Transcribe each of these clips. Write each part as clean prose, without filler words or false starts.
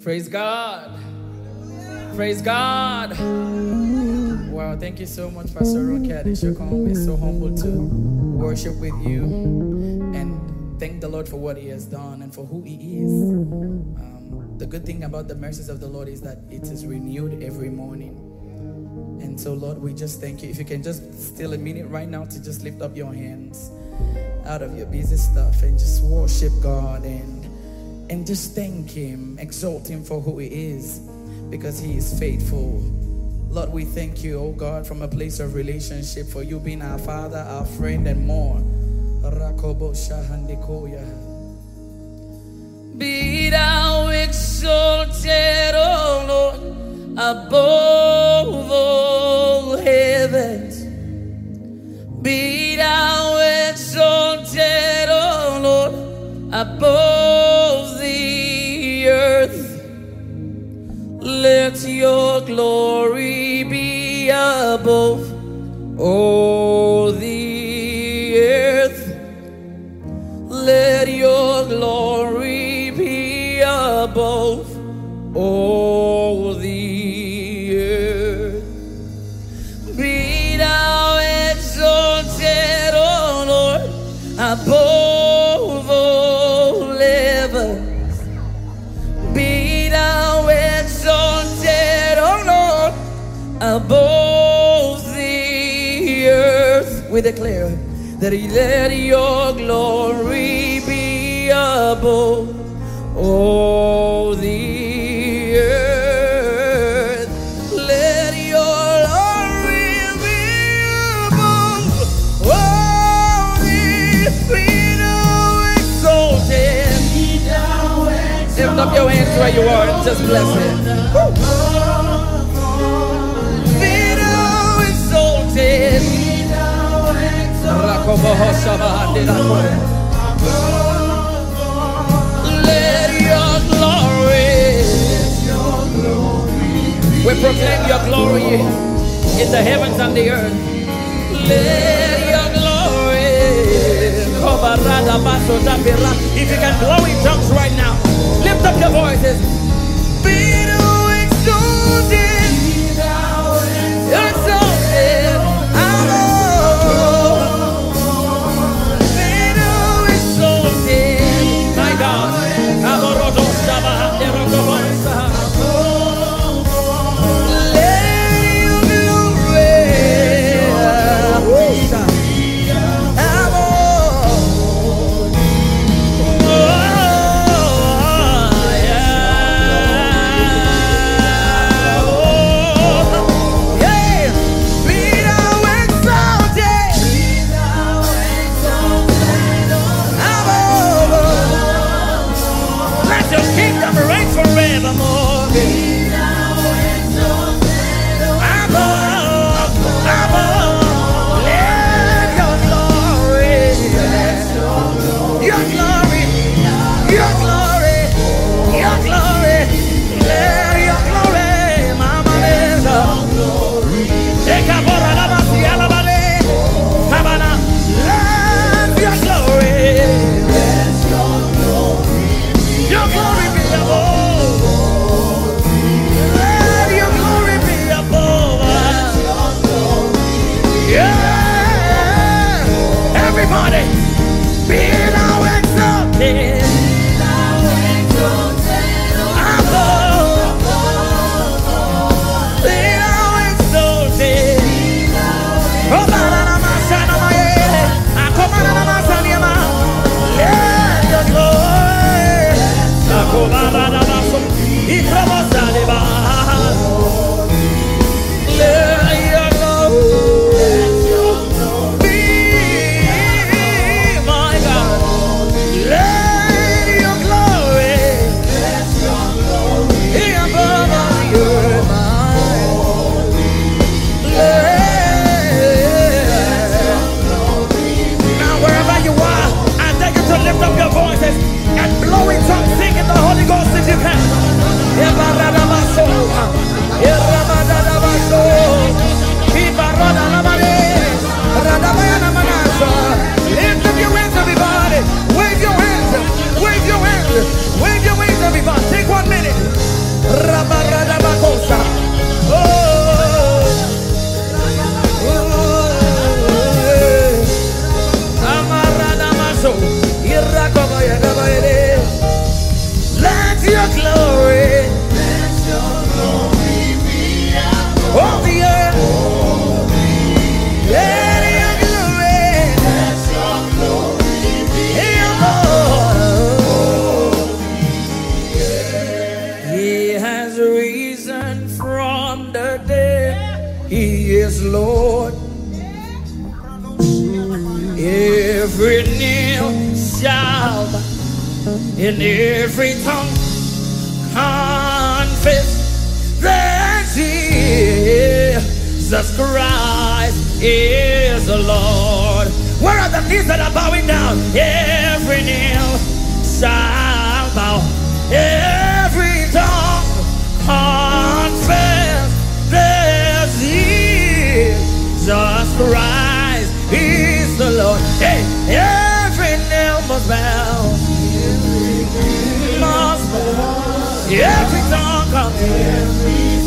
Praise God. Praise God. Wow, thank you so much, Pastor Rokat. We're so humbled to worship with you and thank the Lord for what He has done and for who He is. The good thing about the mercies of the Lord is that it is renewed every morning. And so, Lord, we just thank you. If you can just steal a minute right now to just lift up your hands out of your busy stuff and just worship God and just thank Him, exalt Him for who He is, because He is faithful. Lord, we thank you, oh God, from a place of relationship, for you being our Father, our friend, and more. Be thou exalted, O Lord, above all heavens. Be thou exalted, O Lord, above the earth. Let your glory be above all the earth. Let your glory be above all the earth. Be thou exalted, O Lord, above all heavens. Be thou exalted, O Lord, above the earth. We declare that let your glory be above all the earth. Let your glory be above all the earth. Be thou exalted. Lift up your hands where you are and just bless Him. Be thou exalted. Let your glory. We proclaim your glory in the heavens and the earth. Let your glory. If you can blow in tongues right now, lift up your voices. Be thou exalted. Exalted. And blow it up, sing in the Holy Ghost if you can. your glory. All the earth. Let your glory. He has risen from the dead. He is Lord. Every knee shall bow, and every tongue confess that Jesus Christ is the Lord. Where are the knees that are bowing down? Every knee shall bow, every tongue confess that Jesus Christ is the Lord. Hey, every knee must bow, must bow. Every tongue confess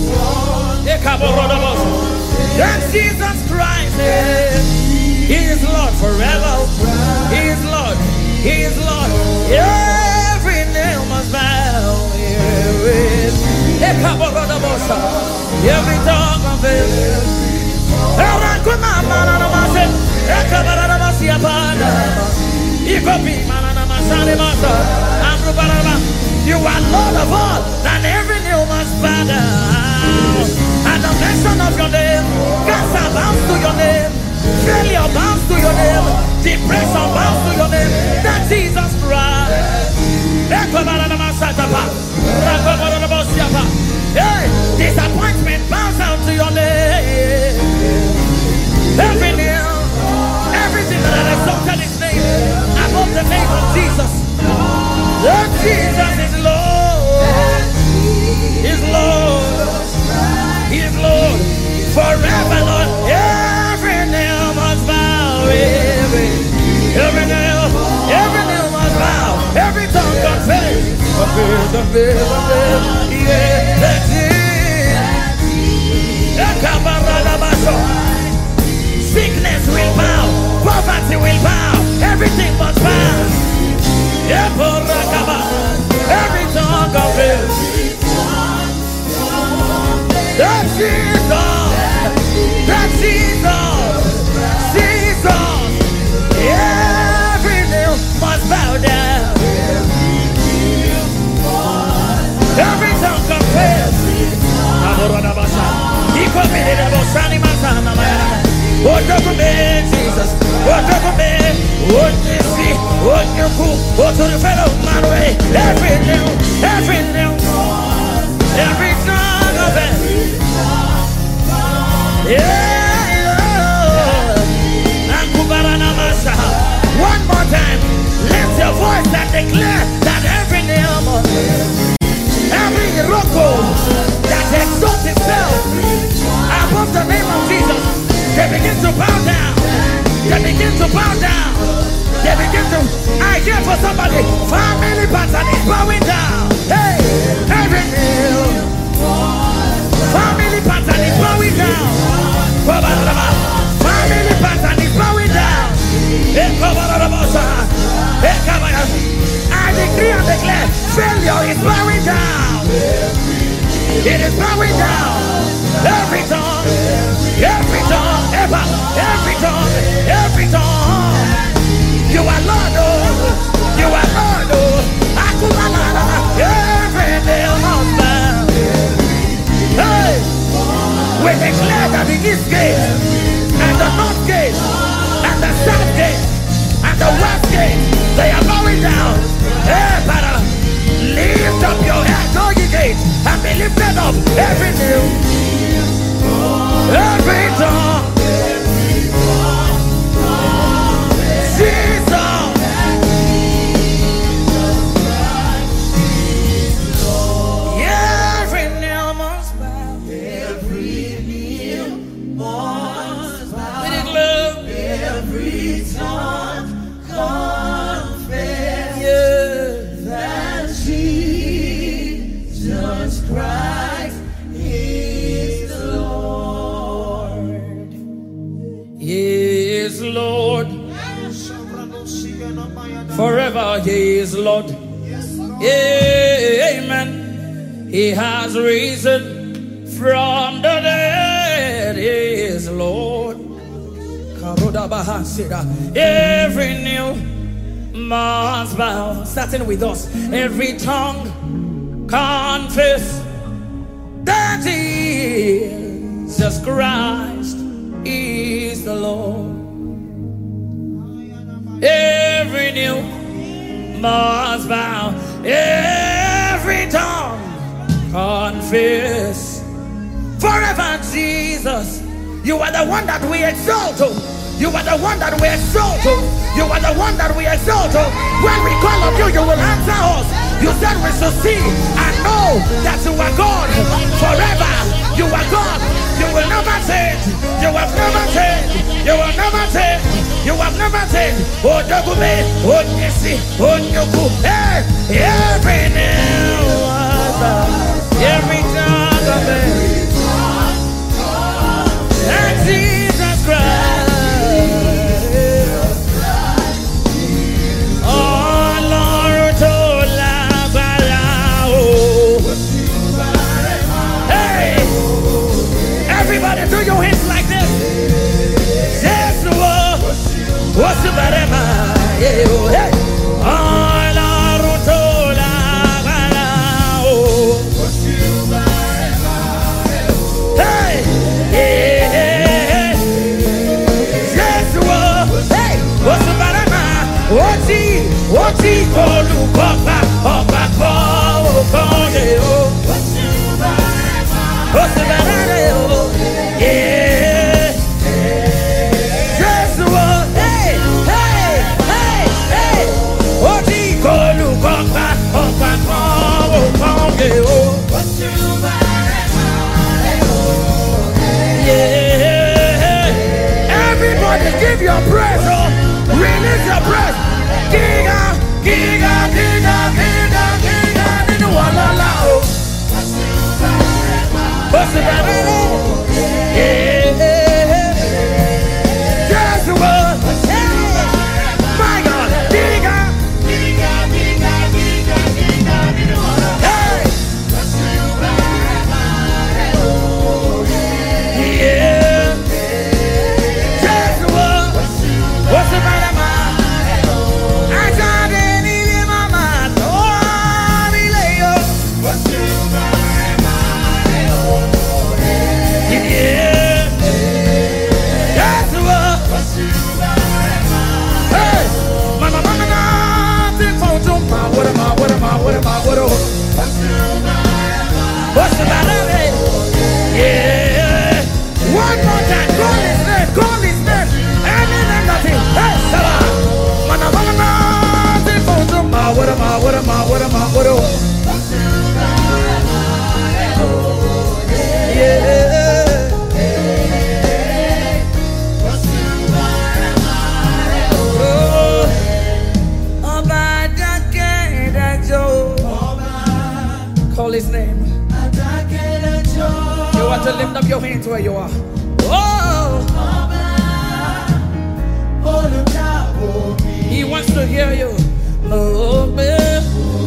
that Jesus Christ is Lord forever. He is Lord. He is Lord. Every knee must bow. Every tongue confess. You are Lord of all, and every knee must bow down. At the mention of your name, cancer bows to your name, failure bows to your name, depression bows to your name. That Jesus Christ. Hey, disappointment bows down to your name. Every knee, everything that has exalted his name above the name of Jesus. Lord Jesus is Lord. Is Lord. He is Lord forever, Lord. Every knee must bow. Every knee must bow. Every tongue confess. Yeah, that's it. Sickness will bow. Poverty will bow. Everything must bow. Every tongue confess. That's Jesus. That's Jesus. Jesus. Every knee must bow down. Every tongue confess. He committed a Bosani Masana. What document Jesus? What document? What you see? What you cool? What to the fellow man way? Every tongue confess. One more time, lift your voice and declare that every name, every roko that exalts itself above the name of Jesus, they begin to bow down. They begin to bow down. They begin to. I hear for somebody, family pattern is bowing down. Hey, every name, family pattern is bowing down. Family pattern is bowing down. I decree and declare, failure is bowing down. It is bowing down. Every tongue, every tongue, every tongue, every tongue. You are Lord, oh, you are Lord, oh. Every day must bow. Hey, we declare that the east gate and the north gate and the south gate and the west gate, they are bowing down. Hey, Father, lift up your head, all ye gates, and be lifted up. Every knee, every tongue, Jesus. Every knee must bow. Every knee must bow. With it, love. Every tongue confess that Jesus Christ is the Lord. He is Lord. Forever He is Lord. Amen. He has risen from the dead. He is Lord. Every knee must bow, starting with us. Every tongue confess that Jesus Christ is the Lord. Every knee must bow, every tongue confess. Forever, Jesus, you are the one that we exalt. You are the one that we exalt. You are the one that we exalt. When we call on you, you will answer us. You said we should see and know that you are God forever. You are God. You will never change. You have never changed. You will never change. You have never changed. Oh, Dogume, oh, Nisi, oh, Nyoku. Hey, every new every tongue of it. And Jesus Christ. Everybody do your hands like this. Yes, what's the matter? Hey, what's he called? What's the matter? Yeah. Just what? Hey, hey, hey, hey. What's he called? Yeah. Everybody give your praise. Release your praise. Giga, giga, giga, giga, giga, giga, wala la. What's the matter? Yeah. Just what? My God. Giga, giga, giga, giga, giga, giga. Hey. Yeah. Just what? What's the matter? What's the matter? Yeah. One more time. Call his name. Call his name. Any name nothing. Hey, Salah. Call his name. You want to lift up your hands where you are. Oh. He wants to hear you. Oh, baby.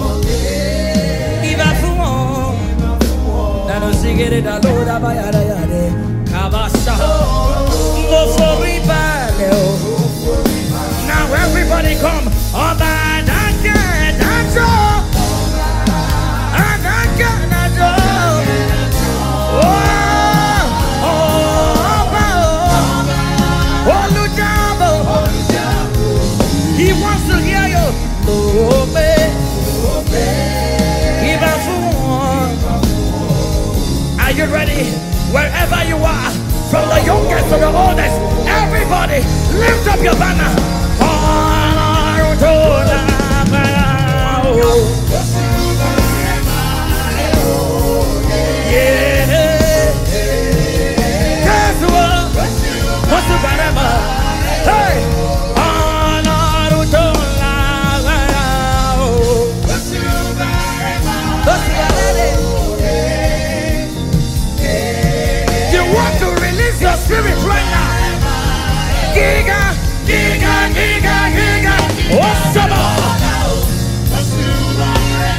Now everybody come. He wants to hear you. Are you ready? Wherever you are, from the youngest to the oldest, everybody lift up your banner. Yeah. Guess what? What's the banner? Hey. Your spirit right now. Giga, giga, giga, giga. What's up?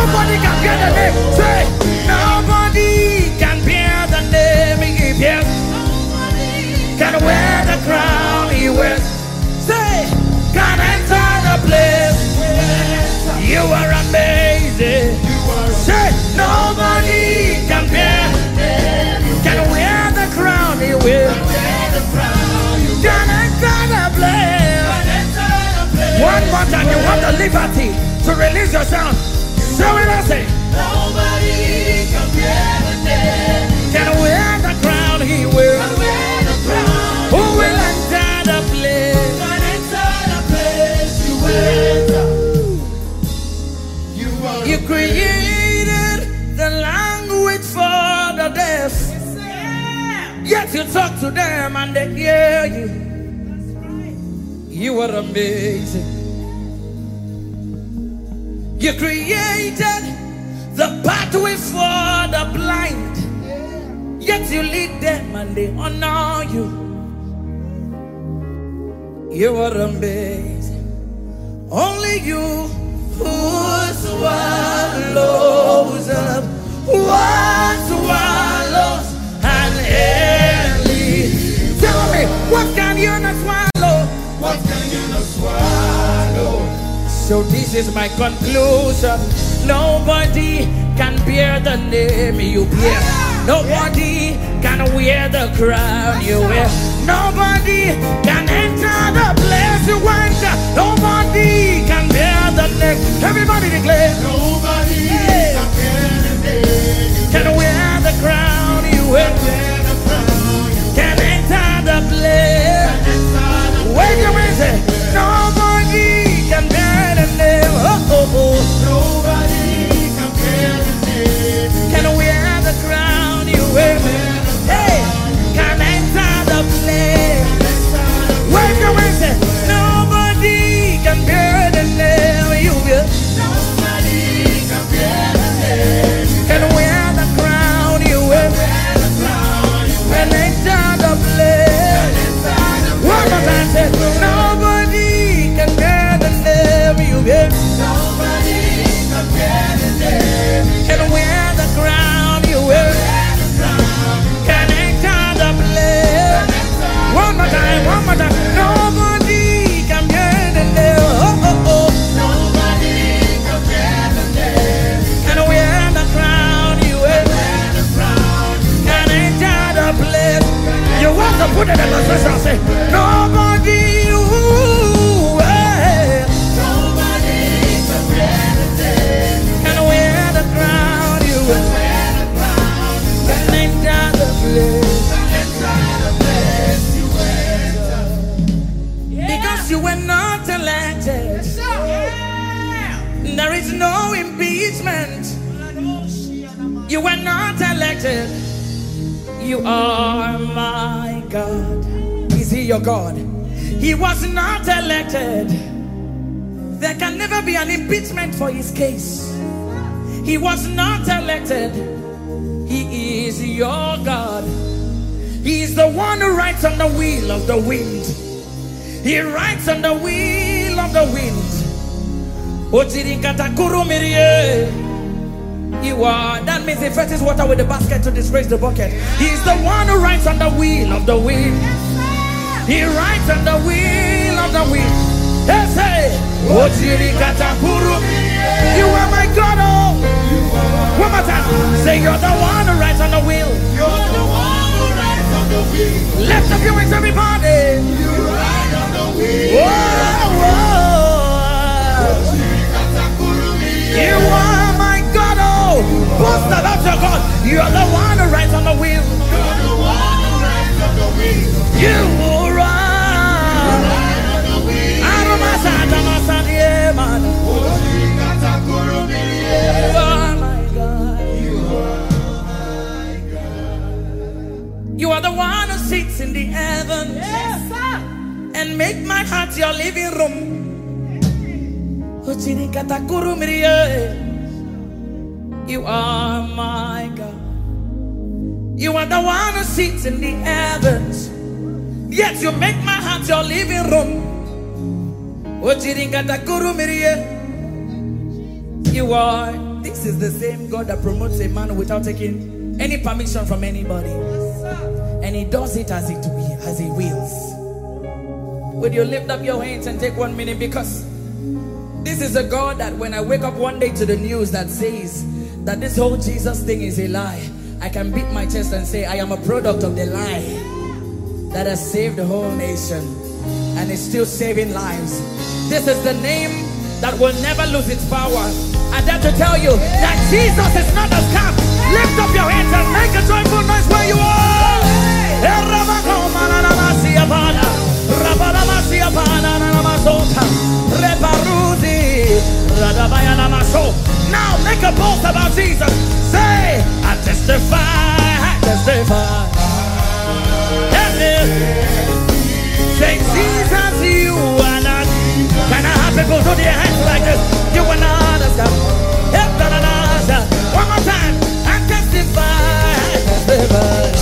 Nobody can bear the name. Say, nobody can bear the name he bears. Can wear the crown he wears. Say, can enter the place. You are amazing. Say, nobody can bear. Can wear the crown he wears. Can enter the place. One more time, you want the liberty to release your sound. So will I say, nobody can bear the name. Can wear the crown he wears. Who will enter the place? Can enter the place you enter. You created the language for the deaf. Yet you talk to them and they hear you. You are amazing. You created the pathway for the blind. Yet you lead them and they honor you. You are amazing. Only you who swallows up what swallows an enemy. Tell me, what can you not swallow? What can you not swallow? So this is my conclusion. Nobody can bear the name you bear. Nobody can wear the crown you wear. Nobody can enter the place you enter. Nobody can bear the name. Everybody declare. Nobody can bear the name. Can wear the crown you wear. Can enter the place. Wait a minute. Nobody can bear the name. Oh, oh, oh. Nobody can bear the name. Can wear the crown you wear. Hey, can enter the place. Wait a minute. Nobody can bear the name you wear. Nobody can bear the name. Can wear the crown you wear. Can enter the place. One more time, say, nobody can bear the name you bear. Nobody can bear the name. Can wear the crown you wear. Can enter the place. One more time, one more time. Nobody can bear the name. Oh, oh, oh. Nobody can bear the name. Can wear the crown you wear. Can enter the place. You want to put it in the session, say, nobody. Nobody can bear the name. Can wear the crown you wear. Can enter the place you enter. Because you were not elected, there is no impeachment. You were not elected. You are my God. Is he your God? He was not elected. There can never be an impeachment for his case. He was not elected. He is your God. He is the one who rides on the wheel of the wind. He rides on the wheel of the wind. You are. That means he fetches water with the basket to disgrace the bucket. He is the one who rides on the wheel of the wind. He rides on the wheel of the wind. Yes, hey. You are my God, oh. One more time. Say, you're the one who rides on the wheel. You're the one who rides on the wheel. Lift up your wings, everybody. You ride on the wheel. Whoa, whoa. You are my God, oh. Boast about your God. You're the one who rides on the wheel. You're the one who rides on the wheel. You ride. You are the one who sits in the heavens, yes, sir, and make my heart your living room. You are my God. You are the one who sits in the heavens, yet you make my heart your living room. You are This is the same God that promotes a man without taking any permission from anybody. And he does it as he wills. Would you lift up your hands and take 1 minute? Because this is a God that when I wake up one day to the news that says that this whole Jesus thing is a lie, I can beat my chest and say I am a product of the lie that has saved the whole nation and is still saving lives. This is the name that will never lose its power. I dare to tell you that Jesus is not a scam. Lift up your hands and make a joyful noise where you are. Now make a boast about Jesus. Say, I testify, I testify. Say, Jesus, you are not. Can I have people do their hands like this? You are not a scam. One more time. I testify, I testify.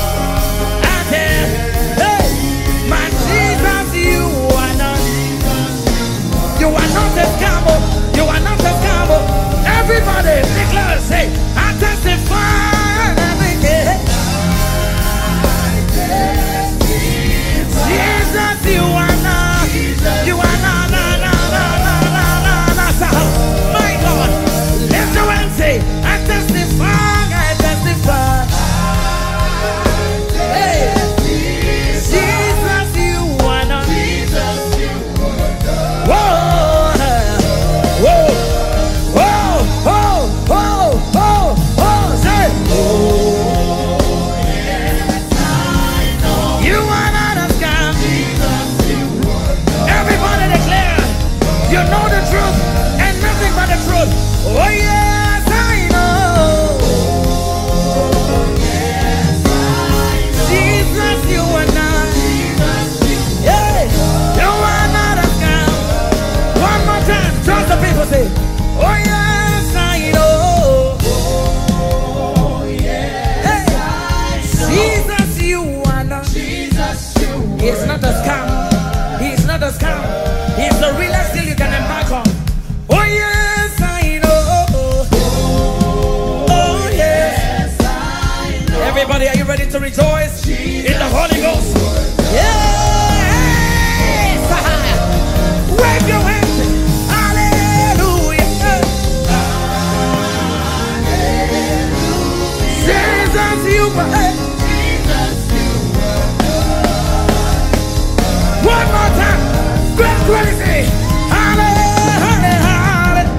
Everybody declare, say, I testify. Jesus, you are not. You are not. My God, lift your hand and say, I testify. I testify. Hey, Jesus, you are not. Whoa, whoa. Oh yes, I know. Jesus, you are not. Yeah, you are not a scam. One more time, trust the people, say, oh yes, I know. Oh yes, hey. Jesus, you are not. He's not a scam. He's not a scam. He's the realest thing you can embark on. Oh yeah. Everybody, are you ready to rejoice in the Holy Ghost? Yes! Wave your hands. Hallelujah. Jesus, you were. One more time. Great crazy. Hallelujah.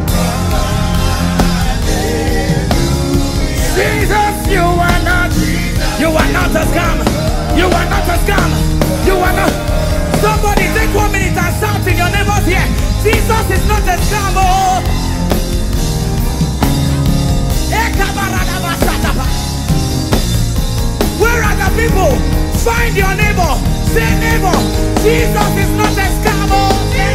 Jesus, you are not. You are not a scam. You are not a scam. You are not. Somebody take 1 minute and shout in your neighbor's ear. Jesus is not a scam. Oh. Where are the people? Find your neighbor. Say neighbor. Jesus is not a scam. Oh.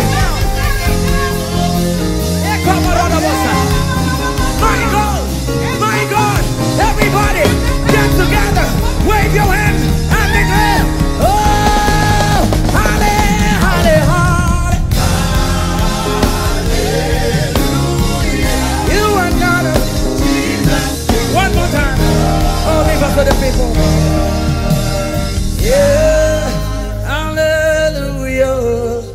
My God. My God. Everybody. Get together, wave your hands and declare, oh, hallelujah, hallelujah. You are not a Jesus. One more time, oh, leave us for the people. Yeah, hallelujah,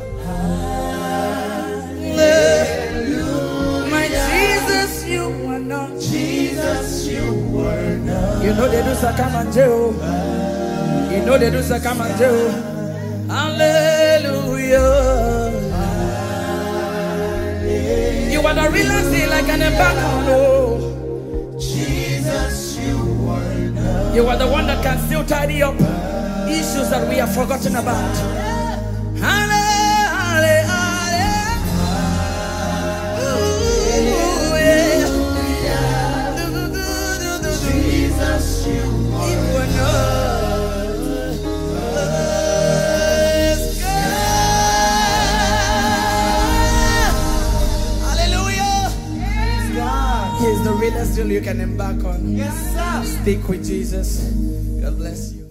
hallelujah. My Jesus, you are not Jesus, you were not. You know they do Sakamanjo. You know they do Sakamanjo. Hallelujah. You are the realest thing like an embargo. Jesus, you were not. You are the one that can still tidy up issues that we have forgotten about. Hallelujah. Jesus, you are not. Hallelujah. He's the realest deal you can embark on. Yes, sir. Stick with Jesus. God bless you.